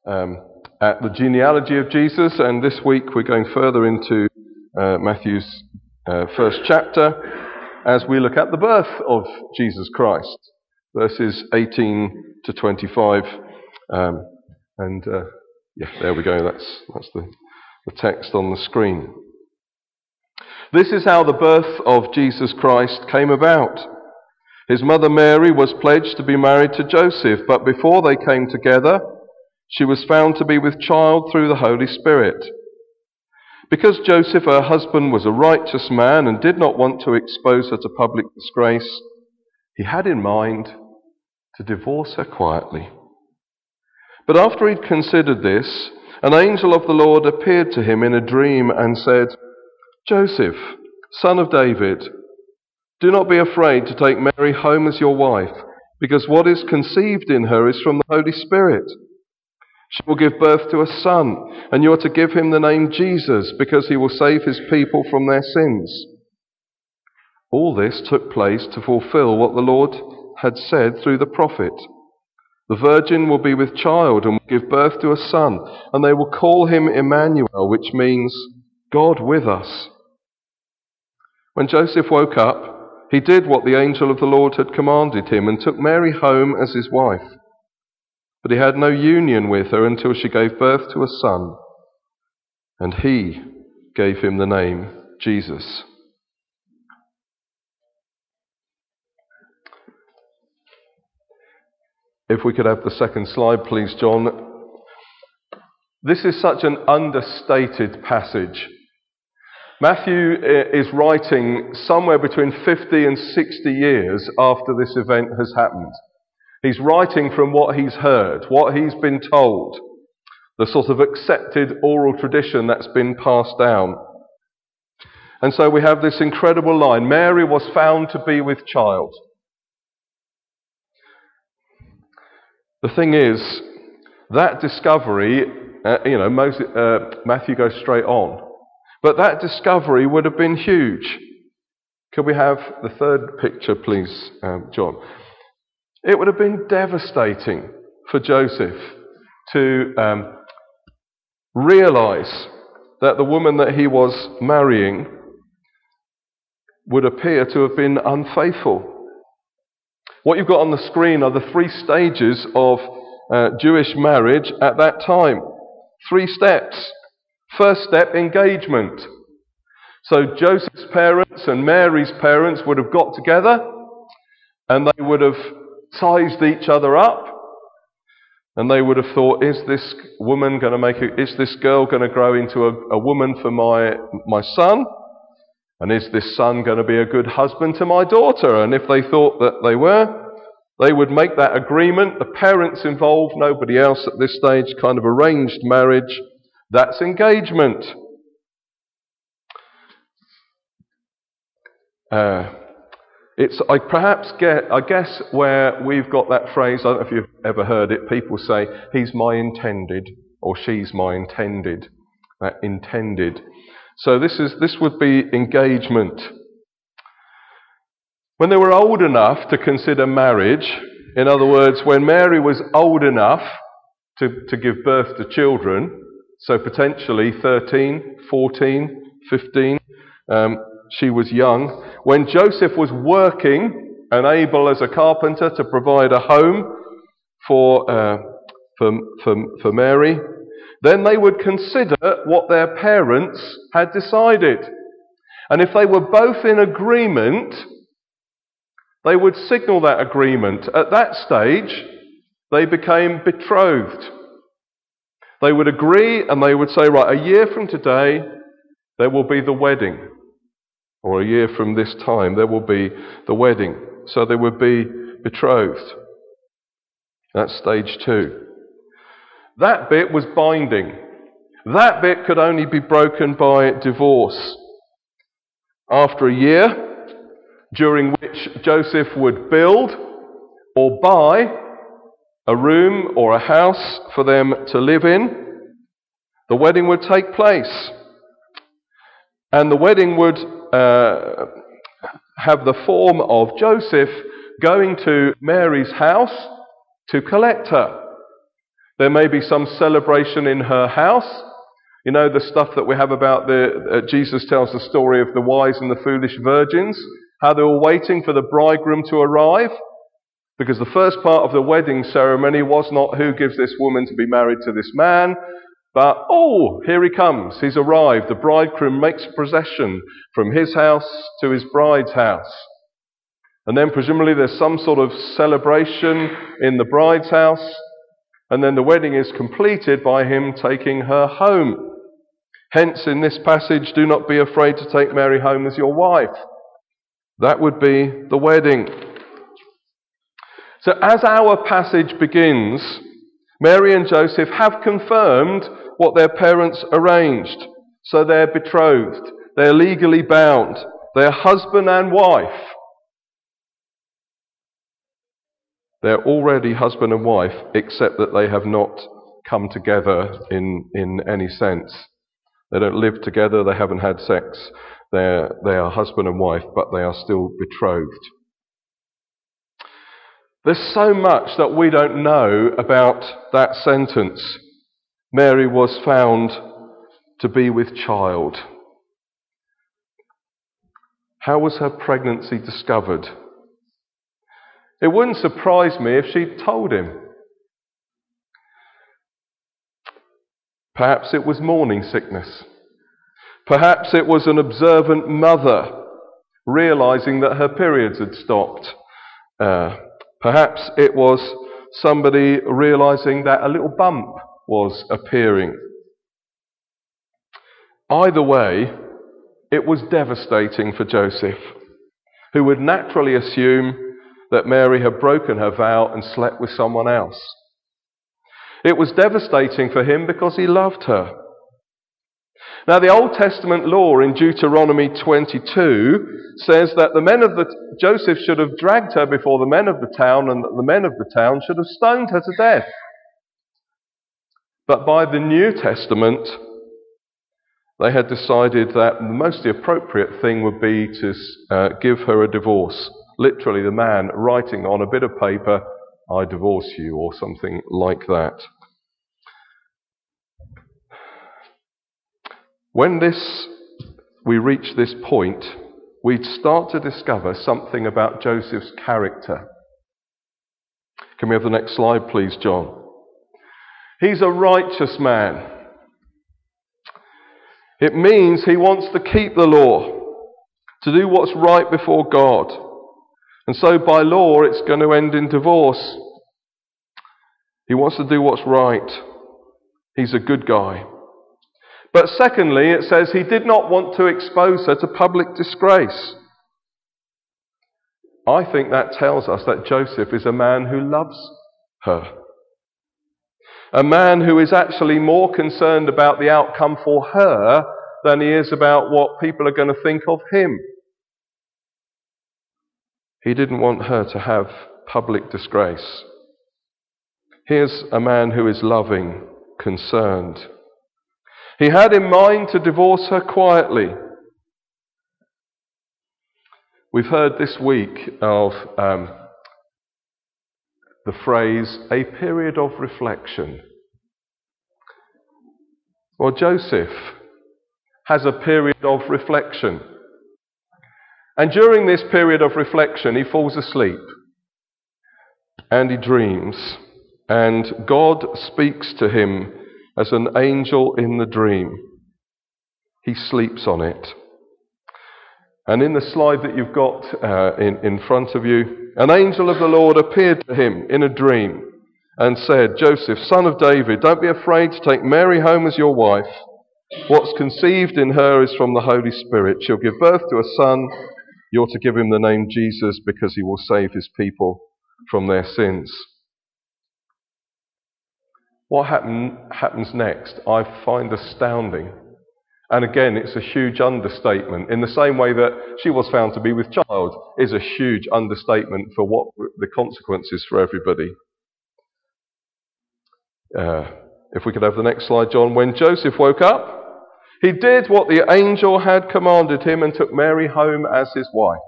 at the genealogy of Jesus, and this week we're going further into Matthew's first chapter as we look at the birth of Jesus Christ, verses 18 to 25. There we go, that's the text on the screen. This is how the birth of Jesus Christ came about. His mother Mary was pledged to be married to Joseph, but before they came together, she was found to be with child through the Holy Spirit. Because Joseph, her husband, was a righteous man and did not want to expose her to public disgrace, he had in mind to divorce her quietly. But after he'd considered this, an angel of the Lord appeared to him in a dream and said, "Joseph, son of David, do not be afraid to take Mary home as your wife, because what is conceived in her is from the Holy Spirit. She will give birth to a son, and you are to give him the name Jesus, because he will save his people from their sins." All this took place to fulfill what the Lord had said through the prophet. "The virgin will be with child and will give birth to a son, and they will call him Emmanuel," which means God with us. When Joseph woke up, he did what the angel of the Lord had commanded him and took Mary home as his wife. But he had no union with her until she gave birth to a son, and he gave him the name Jesus. If we could have the second slide, please, John. This is such an understated passage. Matthew is writing somewhere between 50 and 60 years after this event has happened. He's writing from what he's heard, what he's been told, the sort of accepted oral tradition that's been passed down. And so we have this incredible line, Mary was found to be with child. The thing is, that discovery, Matthew goes straight on. But that discovery would have been huge. Could we have the third picture, please, John? It would have been devastating for Joseph to realize that the woman that he was marrying would appear to have been unfaithful. What you've got on the screen are the 3 stages of Jewish marriage at that time. 3 steps. First step, engagement. So Joseph's parents and Mary's parents would have got together and they would have sized each other up, and they would have thought, is this girl going to grow into a woman for my son? And is this son going to be a good husband to my daughter? And if they thought that they were, they would make that agreement. The parents involved, nobody else at this stage, kind of arranged marriage. That's engagement. I guess where we've got that phrase, I don't know if you've ever heard it, people say, he's my intended, or she's my intended. Intended. So this would be engagement. When they were old enough to consider marriage, in other words, when Mary was old enough to give birth to children, so potentially 13, 14, 15, she was young. When Joseph was working and able as a carpenter to provide a home for Mary, then they would consider what their parents had decided. And if they were both in agreement, they would signal that agreement. At that stage, they became betrothed. They would agree and they would say, right, a year from today, there will be the wedding. Or a year from this time, there will be the wedding. So they would be betrothed. That's stage 2. That bit was binding. That bit could only be broken by divorce. After a year, during which Joseph would build or buy a room or a house for them to live in, the wedding would take place. And the wedding would have the form of Joseph going to Mary's house to collect her. There may be some celebration in her house. You know, the stuff that we have about Jesus tells the story of the wise and the foolish virgins, how they were waiting for the bridegroom to arrive. Because the first part of the wedding ceremony was not who gives this woman to be married to this man, but, oh, here he comes, he's arrived. The bridegroom makes procession from his house to his bride's house. And then presumably there's some sort of celebration in the bride's house, and then the wedding is completed by him taking her home. Hence, in this passage, do not be afraid to take Mary home as your wife. That would be the wedding. So as our passage begins, Mary and Joseph have confirmed what their parents arranged. So they're betrothed, they're legally bound, they're husband and wife. They're already husband and wife, except that they have not come together in any sense. They don't live together, they haven't had sex. They are husband and wife, but they are still betrothed. There's so much that we don't know about that sentence. Mary was found to be with child. How was her pregnancy discovered? It wouldn't surprise me if she'd told him. Perhaps it was morning sickness. Perhaps it was an observant mother realizing that her periods had stopped. Perhaps it was somebody realizing that a little bump was appearing. Either way, it was devastating for Joseph, who would naturally assume that Mary had broken her vow and slept with someone else. It was devastating for him because he loved her. Now, the Old Testament law in Deuteronomy 22 says that Joseph should have dragged her before the men of the town, and that the men of the town should have stoned her to death. But by the New Testament, they had decided that the most appropriate thing would be to give her a divorce. Literally, the man writing on a bit of paper, "I divorce you," or something like that. When we reach this point, we'd start to discover something about Joseph's character. Can we have the next slide, please, John? He's a righteous man. It means he wants to keep the law, to do what's right before God. And so by law, it's going to end in divorce. He wants to do what's right. He's a good guy. But secondly, it says he did not want to expose her to public disgrace. I think that tells us that Joseph is a man who loves her. A man who is actually more concerned about the outcome for her than he is about what people are going to think of him. He didn't want her to have public disgrace. Here's a man who is loving, concerned. He had in mind to divorce her quietly. We've heard this week of the phrase, a period of reflection. Well, Joseph has a period of reflection. And during this period of reflection, he falls asleep. And he dreams. And God speaks to him as an angel in the dream. He sleeps on it. And in the slide that you've got in front of you, an angel of the Lord appeared to him in a dream and said, "Joseph, son of David, don't be afraid to take Mary home as your wife. What's conceived in her is from the Holy Spirit. She'll give birth to a son. You're to give him the name Jesus because he will save his people from their sins." What happens next, I find astounding. And again, it's a huge understatement. In the same way that she was found to be with child is a huge understatement for what the consequences for everybody. If we could have the next slide, John. When Joseph woke up, he did what the angel had commanded him and took Mary home as his wife.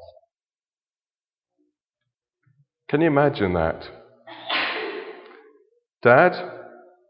Can you imagine that? Dad,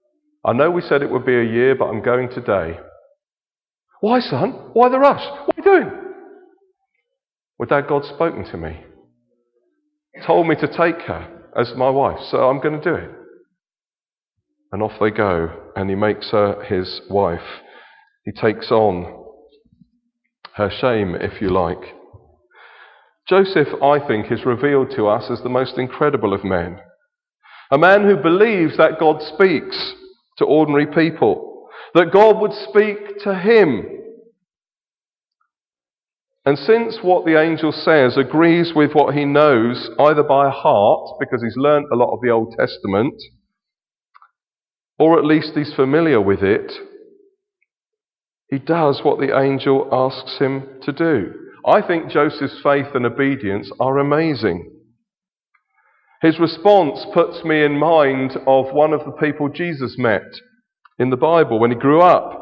I know we said it would be a year, but I'm going today. Why, son? Why the rush? What are you doing? Well, Dad, God's spoken to me. Told me to take her as my wife, so I'm going to do it. And off they go, and he makes her his wife. He takes on her shame, if you like. Joseph, I think, is revealed to us as the most incredible of men. A man who believes that God speaks to ordinary people, that God would speak to him. And since what the angel says agrees with what he knows, either by heart, because he's learnt a lot of the Old Testament, or at least he's familiar with it, he does what the angel asks him to do. I think Joseph's faith and obedience are amazing. His response puts me in mind of one of the people Jesus met in the Bible when he grew up.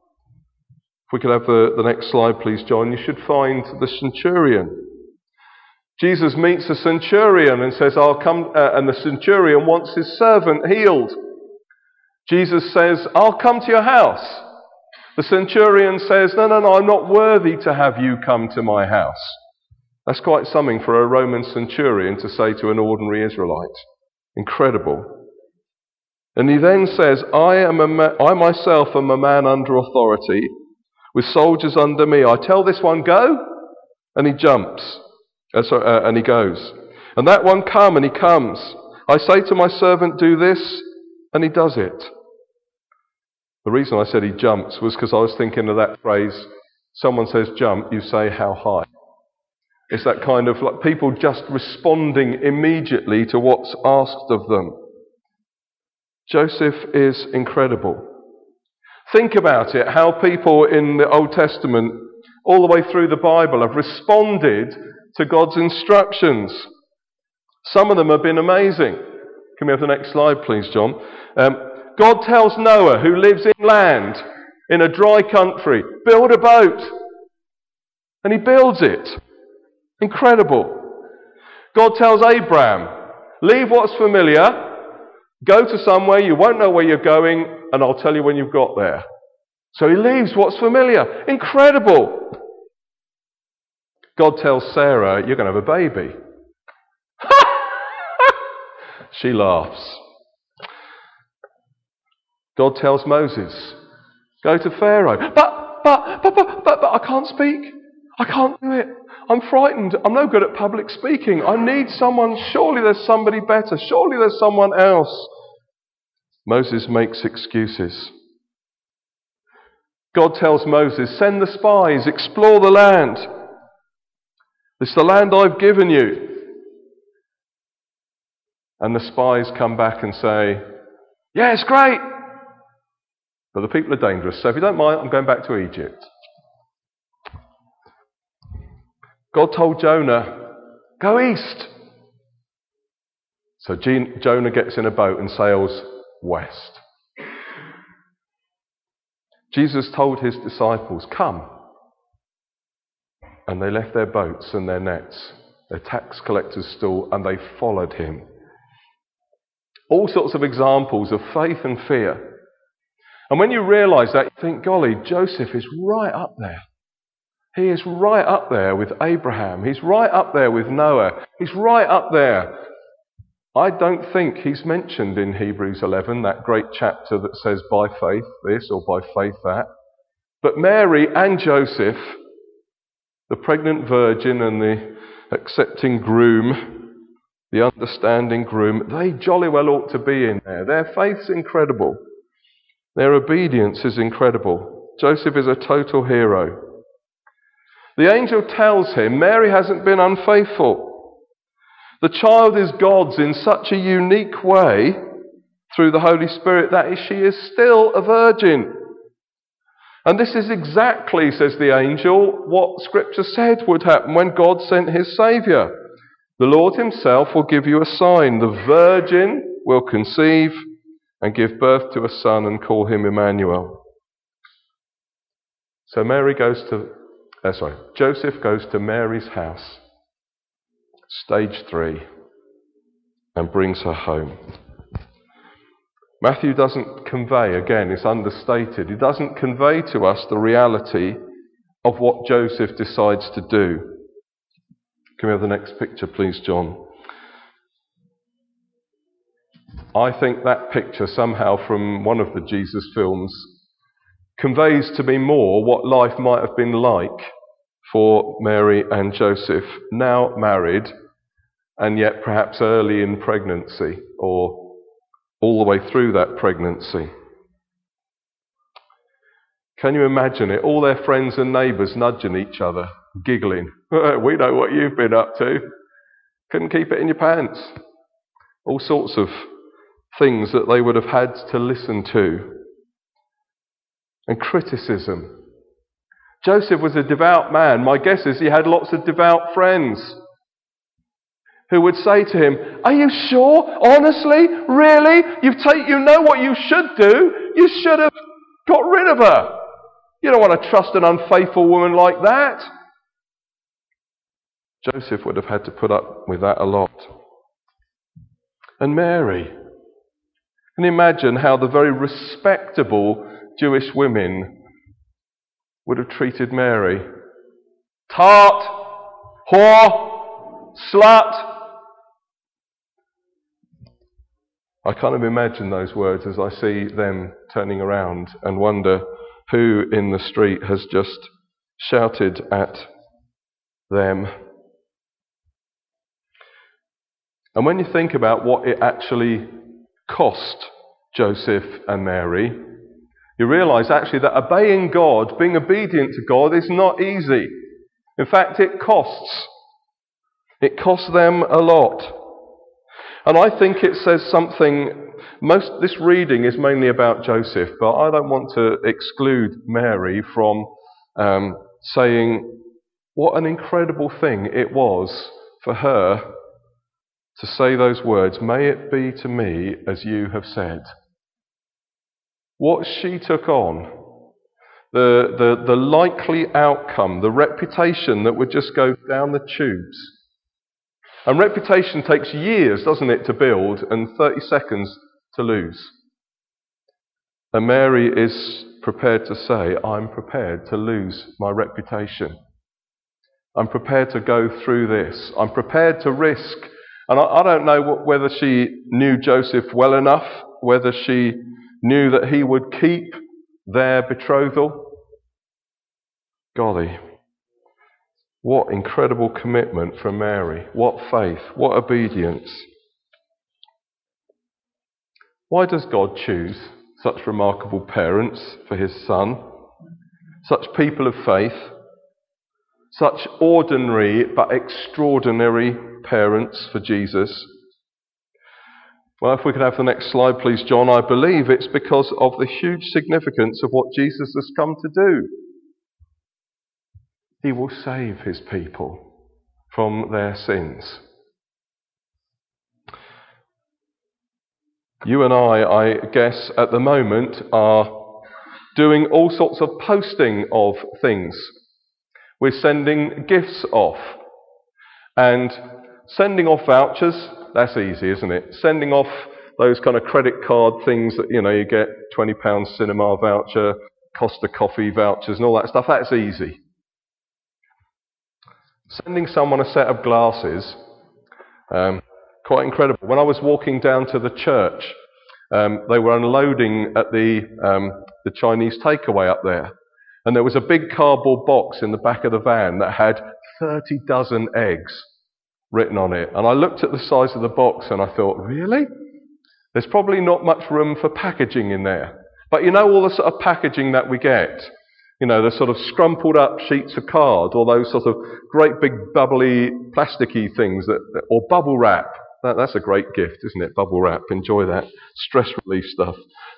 If we could have the next slide, please, John. You should find the centurion. Jesus meets a centurion and says, I'll come, and the centurion wants his servant healed. Jesus says, I'll come to your house. The centurion says, no, I'm not worthy to have you come to my house. That's quite something for a Roman centurion to say to an ordinary Israelite. Incredible. And he then says, I myself am a man under authority, with soldiers under me. I tell this one, go, and he jumps, and he goes. And that one, come, and he comes. I say to my servant, do this, and he does it. The reason I said he jumps was because I was thinking of that phrase, someone says jump, you say how high. It's that kind of like people just responding immediately to what's asked of them. Joseph is incredible. Think about it, how people in the Old Testament, all the way through the Bible, have responded to God's instructions. Some of them have been amazing. Can we have the next slide, please, John? God tells Noah, who lives inland in a dry country, build a boat. And he builds it. Incredible. God tells Abraham, leave what's familiar, go to somewhere you won't know where you're going, and I'll tell you when you've got there. So he leaves what's familiar. Incredible. God tells Sarah, you're going to have a baby. She laughs. God tells Moses, go to Pharaoh. But I can't speak. I can't do it. I'm frightened. I'm no good at public speaking. I need someone. Surely there's somebody better. Surely there's someone else. Moses makes excuses. God tells Moses, send the spies, explore the land. It's the land I've given you. And the spies come back and say, yeah, it's great. But the people are dangerous, so if you don't mind, I'm going back to Egypt. God told Jonah, go east. So Jonah gets in a boat and sails west. Jesus told his disciples, come. And they left their boats and their nets, their tax collector's stool, and they followed him. All sorts of examples of faith and fear. And when you realise that, you think, golly, Joseph is right up there. He is right up there with Abraham. He's right up there with Noah. He's right up there. I don't think he's mentioned in Hebrews 11, that great chapter that says by faith this or by faith that. But Mary and Joseph, the pregnant virgin and the accepting groom, the understanding groom, they jolly well ought to be in there. Their faith's incredible. Their obedience is incredible. Joseph is a total hero. The angel tells him Mary hasn't been unfaithful. The child is God's in such a unique way through the Holy Spirit that she is still a virgin. And this is exactly, says the angel, what Scripture said would happen when God sent his Saviour. The Lord himself will give you a sign. The virgin will conceive and give birth to a son and call him Emmanuel. So Joseph goes to Mary's house, stage 3, and brings her home. Matthew doesn't convey, again, it's understated, he doesn't convey to us the reality of what Joseph decides to do. Can we have the next picture, please, John? I think that picture, somehow from one of the Jesus films, conveys to me more what life might have been like for Mary and Joseph, now married and yet perhaps early in pregnancy or all the way through that pregnancy. Can you imagine it? All their friends and neighbours nudging each other, giggling. We know what you've been up to. Couldn't keep it in your pants. All sorts of things that they would have had to listen to. And criticism. Joseph was a devout man. My guess is he had lots of devout friends who would say to him, "Are you sure? Honestly? Really? You know what you should do? You should have got rid of her. You don't want to trust an unfaithful woman like that." Joseph would have had to put up with that a lot. And Mary. Can you imagine how the very respectable Jewish women would have treated Mary? Tart, whore, slut. I kind of imagine those words as I see them turning around and wonder who in the street has just shouted at them. And when you think about what it actually cost Joseph and Mary, you realise actually that obeying God, being obedient to God, is not easy. In fact, it costs. It costs them a lot. And I think it says something, this reading is mainly about Joseph, but I don't want to exclude Mary from saying what an incredible thing it was for her to say those words, "May it be to me as you have said." What she took on, the likely outcome, the reputation that would just go down the tubes. And reputation takes years, doesn't it, to build and 30 seconds to lose. And Mary is prepared to say, "I'm prepared to lose my reputation. I'm prepared to go through this. I'm prepared to risk." And I don't know whether she knew Joseph well enough, whether she knew that he would keep their betrothal. Golly, what incredible commitment from Mary. What faith, what obedience. Why does God choose such remarkable parents for his son? Such people of faith? Such ordinary but extraordinary parents for Jesus? Well, if we could have the next slide, please, John. I believe it's because of the huge significance of what Jesus has come to do. He will save his people from their sins. You and I guess, at the moment, are doing all sorts of posting of things. We're sending gifts off. And sending off vouchers, that's easy, isn't it? Sending off those kind of credit card things that, you get £20 cinema voucher, Costa Coffee vouchers and all that stuff, that's easy. Sending someone a set of glasses, quite incredible. When I was walking down to the church, they were unloading at the Chinese takeaway up there. And there was a big cardboard box in the back of the van that had 30 dozen eggs written on it. And I looked at the size of the box and I thought, really? There's probably not much room for packaging in there. But all the sort of packaging that we get, the sort of scrumpled up sheets of card, or those sort of great big bubbly plasticky things, or bubble wrap. That's a great gift, isn't it? Bubble wrap. Enjoy that. Stress relief stuff.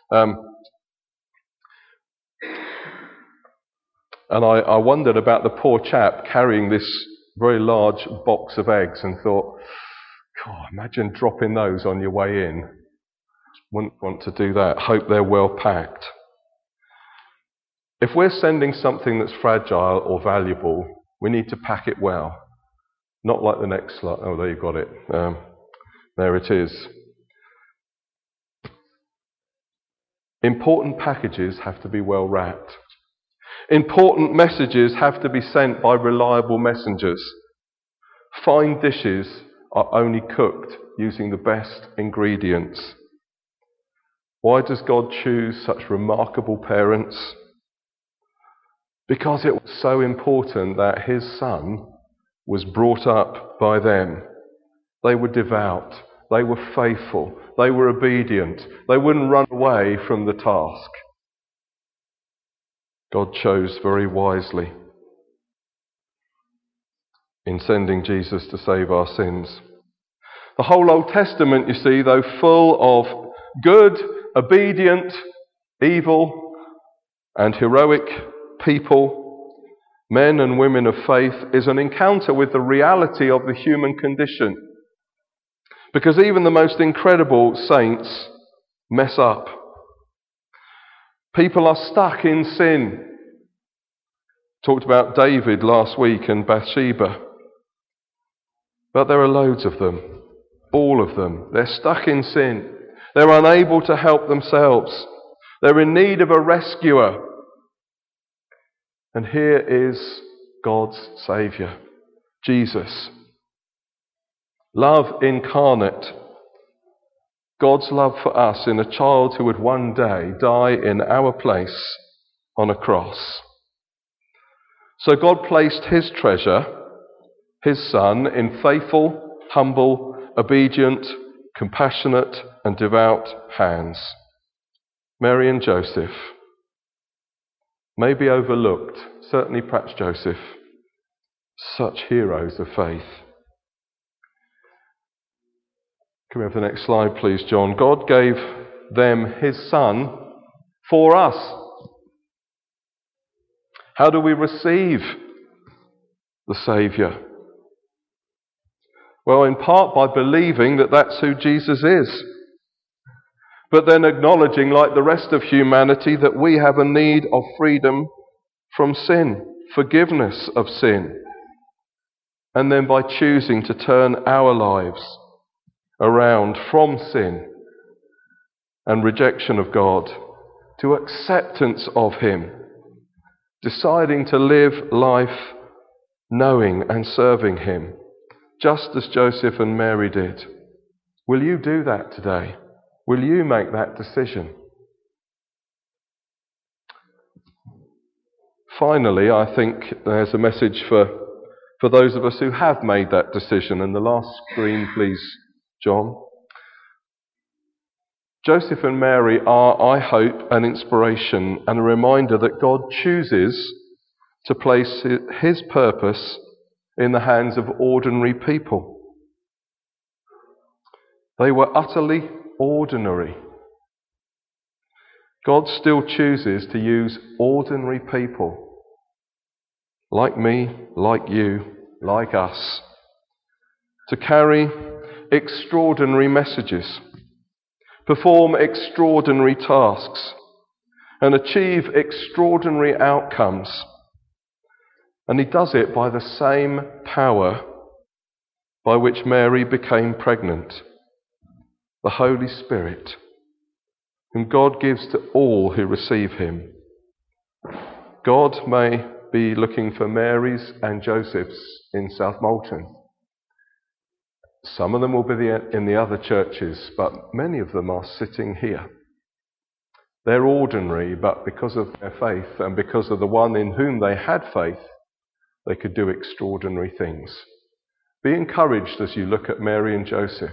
And I wondered about the poor chap carrying this very large box of eggs and thought, God, imagine dropping those on your way in. Wouldn't want to do that. Hope they're well packed. If we're sending something that's fragile or valuable, we need to pack it well. Not like the next slide. Oh, there you've got it. There it is. Important packages have to be well wrapped. Important messages have to be sent by reliable messengers. Fine dishes are only cooked using the best ingredients. Why does God choose such remarkable parents? Because it was so important that his son was brought up by them. They were devout, they were faithful, they were obedient, they wouldn't run away from the task. God chose very wisely in sending Jesus to save our sins. The whole Old Testament, you see, though full of good, obedient, evil, and heroic people, men and women of faith, is an encounter with the reality of the human condition. Because even the most incredible saints mess up. People are stuck in sin. Talked about David last week and Bathsheba. But there are loads of them. All of them. They're stuck in sin. They're unable to help themselves. They're in need of a rescuer. And here is God's Saviour, Jesus. Love incarnate. God's love for us in a child who would one day die in our place on a cross. So God placed his treasure, his Son, in faithful, humble, obedient, compassionate and devout hands. Mary and Joseph, maybe overlooked, certainly perhaps Joseph, such heroes of faith. Can we have the next slide, please, John? God gave them his Son for us. How do we receive the Saviour? Well, in part by believing that that's who Jesus is. But then acknowledging, like the rest of humanity, that we have a need of freedom from sin, forgiveness of sin. And then by choosing to turn our lives around from sin and rejection of God to acceptance of him, deciding to live life knowing and serving him, just as Joseph and Mary did. Will you do that today? Will you make that decision? Finally, I think there's a message for those of us who have made that decision. And the last screen, please, John. Joseph and Mary are, I hope, an inspiration and a reminder that God chooses to place his purpose in the hands of ordinary people. They were utterly ordinary. God still chooses to use ordinary people, like me, like you, like us, to carry extraordinary messages, perform extraordinary tasks, and achieve extraordinary outcomes. And he does it by the same power by which Mary became pregnant, the Holy Spirit, whom God gives to all who receive him. God may be looking for Marys and Josephs in South Molton. Some of them will be in the other churches, but many of them are sitting here. They're ordinary, but because of their faith and because of the one in whom they had faith, they could do extraordinary things. Be encouraged as you look at Mary and Joseph.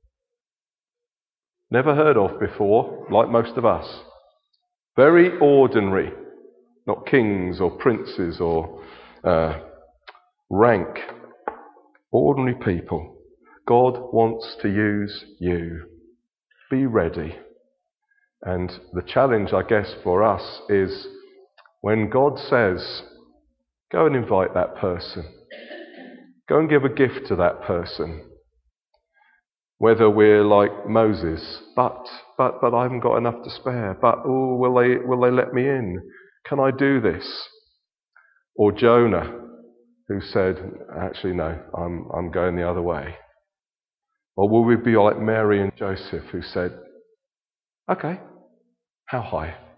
Never heard of before, like most of us. Very ordinary, not kings or princes or rank. Ordinary people. God wants to use you. Be ready. And the challenge, I guess, for us is when God says, go and invite that person. Go and give a gift to that person. Whether we're like Moses, but I haven't got enough to spare. But will they let me in? Can I do this? Or Jonah, who said, actually no, I'm going the other way. Or will we be like Mary and Joseph, who said, okay, How high?